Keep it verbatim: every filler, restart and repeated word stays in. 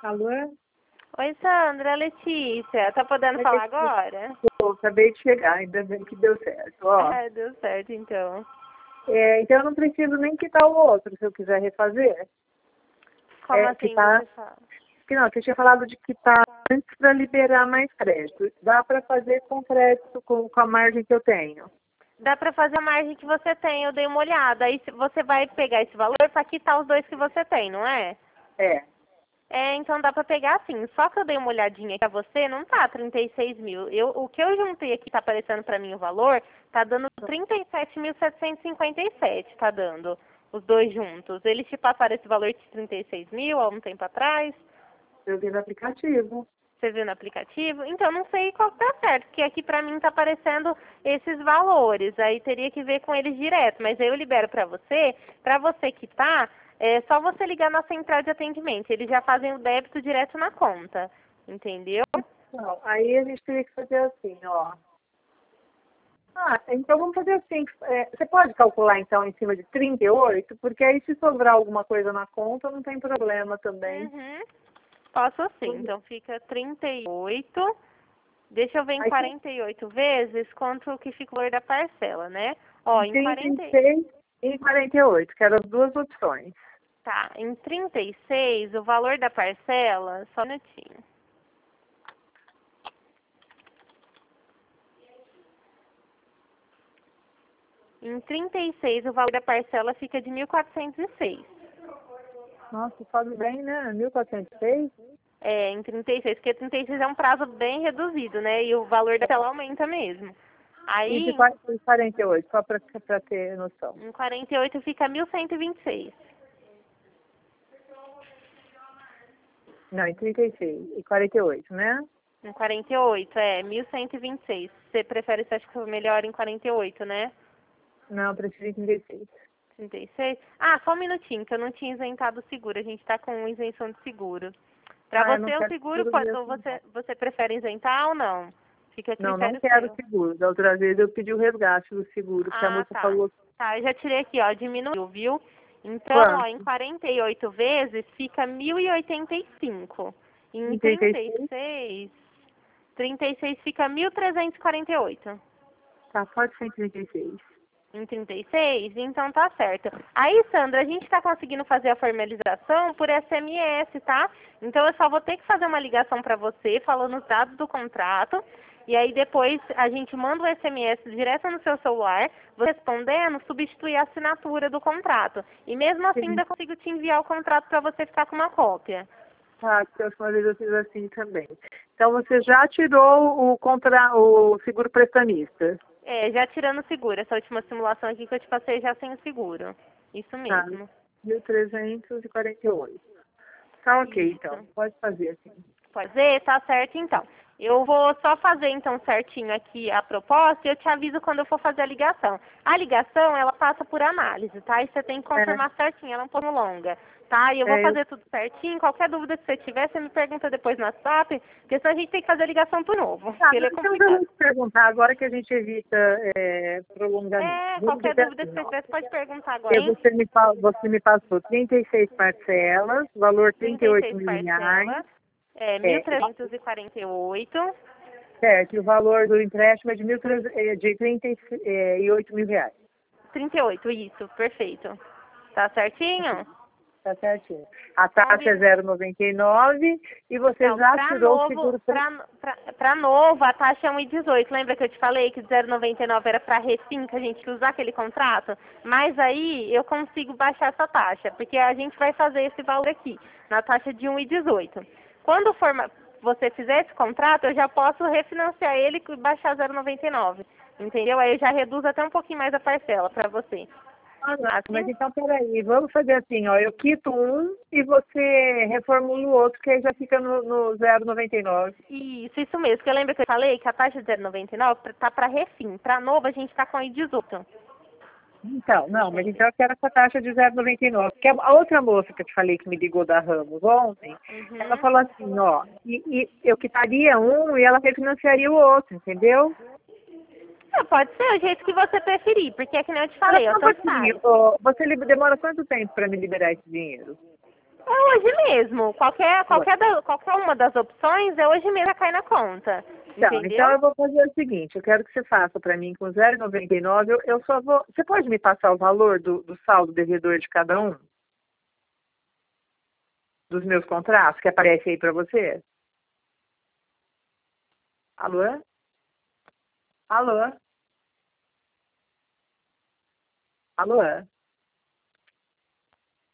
Alô? Oi, Sandra, é Letícia. Tá podendo falar agora? Eu acabei de chegar, ainda bem que deu certo. Ó, Ah, deu certo, então. é, então eu não preciso nem quitar o outro, se eu quiser refazer. Como É, assim quitar, você fala? que não, que eu tinha falado de quitar antes para liberar mais crédito. Dá para fazer com crédito, com, com a margem que eu tenho. Dá pra fazer a margem que você tem, eu dei uma olhada. Aí se- você vai pegar esse valor pra quitar os dois que você tem, não é? É, É, então dá pra pegar sim. Só que eu dei uma olhadinha aqui pra você, não tá trinta e seis mil. Eu, o que eu juntei aqui, tá aparecendo pra mim o valor, tá dando trinta e sete mil setecentos e cinquenta e sete, tá dando. Os dois juntos. Eles te passaram esse valor de trinta e seis mil há um tempo atrás. eu vi no aplicativo. Você viu no aplicativo? Então não sei qual que tá certo, porque aqui pra mim tá aparecendo esses valores. Aí teria que ver com eles direto, mas aí eu libero pra você, pra você quitar, é só você ligar na central de atendimento. Eles já fazem o débito direto na conta, entendeu? Não, aí a gente teria que fazer assim, ó. Ah, então vamos fazer assim. É, você pode calcular então em cima de trinta e oito, porque aí se sobrar alguma coisa na conta não tem problema também. Uhum. Posso sim. Então fica trinta e oito. Deixa eu ver em Aí tem quarenta e oito vezes quanto que fica o valor da parcela, né? Ó, em trinta e quarenta seis e quarenta e oito, que eram as duas opções. Tá, em trinta e seis, o valor da parcela, só um minutinho. Em trinta e seis, o valor da parcela fica de mil quatrocentos e seis. Nossa, sobe bem, né? mil quatrocentos e seis? É, em trinta e seis, porque trinta e seis é um prazo bem reduzido, né? E o valor da tela aumenta mesmo. E Aí, de qua- e quarenta e oito, só para ter noção. em quarenta e oito fica mil cento e vinte e seis. Não, em trinta e seis e quarenta e oito, né? Em quarenta e oito, é, mil cento e vinte e seis. Você prefere, você acha que foi melhor em quarenta e oito, né? Não, eu prefiro em trinta e seis. trinta e seis? Ah, só um minutinho, que eu não tinha isentado o seguro. A gente tá com isenção de seguro. Pra Ah, eu não você, o quero seguro, seguro pode, mesmo. ou você, você prefere isentar ou não? Fica a Não, não critério quero seu. seguro. Da outra vez eu pedi o resgate do seguro, porque a Ah, moça tá. falou Tá, eu já tirei aqui, ó, diminuiu, viu? Então, ó, em quanto? quarenta e oito vezes fica mil e oitenta e cinco. Em Em trinta e trinta e seis? seis, trinta e seis fica mil trezentos e quarenta e oito. Tá, pode ser em trinta e seis. Em trinta e seis? Então tá certo. Aí, Sandra, a gente tá conseguindo fazer a formalização por S M S, tá? Então eu só vou ter que fazer uma ligação pra você, falando os dados do contrato. E aí depois a gente manda o S M S direto no seu celular, você respondendo, substituir a assinatura do contrato. E mesmo assim Sim. ainda consigo te enviar o contrato pra você ficar com uma cópia. Tá, que a última vez eu fiz assim também. Então você já tirou o, contra, o seguro prestamista? É, já tirando o seguro. Essa última simulação aqui que eu te passei já sem o seguro. Isso Tá, mesmo. mil trezentos e quarenta e oito. Tá ok, então. Isso. Pode fazer assim. Pode ser? Tá certo, então. Eu vou só fazer, então, certinho aqui a proposta e eu te aviso quando eu for fazer a ligação. A ligação, ela passa por análise, tá? E você tem que confirmar certinho, ela é um pouco longa, tá? E eu vou É, eu, fazer tudo certinho. Qualquer dúvida que você tiver, você me pergunta depois no WhatsApp, porque senão a gente tem que fazer a ligação por novo, tá, porque ele é então eu vou complicado. te perguntar agora que a gente evita é, prolongamento. É, Vamos qualquer dizer dúvida que assim, você ó. tiver, você pode perguntar agora, Eu, hein? você, me, fa- você me passou trinta e seis parcelas, valor trinta trinta e e oito seis mil reais. parcelas, é, mil É, trezentos e quarenta e oito. certo, e o valor do empréstimo é de, mil, é, de trinta e oito mil reais. trinta e oito, isso, perfeito. Tá certinho? Tá certinho. A Então, taxa é zero vírgula noventa e nove e você Então, já para tirou o novo, seguro. pre- para para novo, a taxa é um e dezoito. Lembra que eu te falei que zero vírgula noventa e nove era para refim, que a gente ia usar aquele contrato? Mas aí eu consigo baixar essa taxa, porque a gente vai fazer esse valor aqui, na taxa de um e dezoito. Quando for, ma- você fizer esse contrato, eu já posso refinanciar ele e baixar zero vírgula noventa e nove. Entendeu? Aí eu já reduzo até um pouquinho mais a parcela para você. Ah, não, mas Assim? então peraí, vamos fazer assim, ó, eu quito um e você reformula o outro, que aí já fica no, no zero vírgula noventa e nove. Isso, isso mesmo. Porque lembra que eu falei que a taxa de zero vírgula noventa e nove tá para refim. Para novo, a gente está com um e dezoito. Então, não, mas Entende? então eu quero essa taxa de zero vírgula noventa e nove. Porque a outra moça que eu te falei que me ligou da Ramos ontem, ela Uhum. falou assim, ó, e, e eu quitaria um e ela refinanciaria o outro, entendeu? É, pode ser o jeito que você preferir, porque é que nem eu te Ela falei, ó, falou tanto assim, faz. ó, você liber- demora quanto tempo para me liberar esse dinheiro? É hoje mesmo. Qualquer, qualquer, da, qualquer uma das opções é hoje mesmo cai na conta. Então, Entendeu? então eu vou fazer o seguinte, eu quero que você faça para mim com zero vírgula noventa e nove, eu, eu só vou... Você pode me passar o valor do, do saldo devedor de cada um? Dos meus contratos, que aparece aí para você? Alô? Alô? Alô?